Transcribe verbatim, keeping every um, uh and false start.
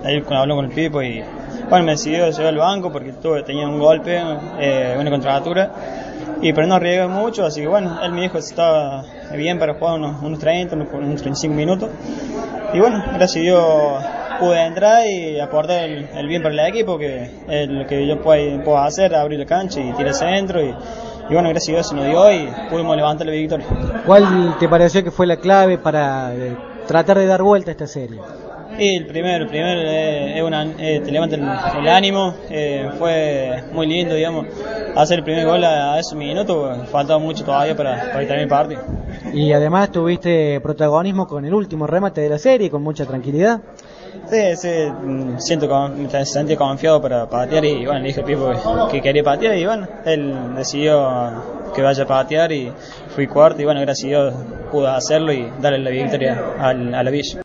ahí habló con el Pipo y bueno, me decidió llevar al banco porque tuve, tenía un golpe, eh, una contractura, y pero no arriesgué mucho, así que bueno, él me dijo que estaba bien para jugar unos, unos treinta, unos, unos treinta y cinco minutos, y bueno, gracias a Dios pude entrar y aportar el, el bien para el equipo, que es lo que yo puedo, puedo hacer, abrir la cancha y tirar centro, y, y bueno, gracias a Dios se nos dio y pudimos levantar la victoria. ¿Cuál te pareció que fue la clave para eh, tratar de dar vuelta a esta serie? Y el primero, el primero eh, es una, eh, te levanta el, el ánimo, eh, fue muy lindo, digamos, hacer el primer gol a, a esos minutos, faltaba mucho todavía para, para terminar el partido. Y además tuviste protagonismo con el último remate de la serie, con mucha tranquilidad. Sí, sí, siento que me sentí confiado para patear y bueno, le dije al Pipo que, que quería patear y bueno, él decidió que vaya a patear y fui cuarto y bueno, gracias a Dios pude hacerlo y darle la victoria al, a la Villa.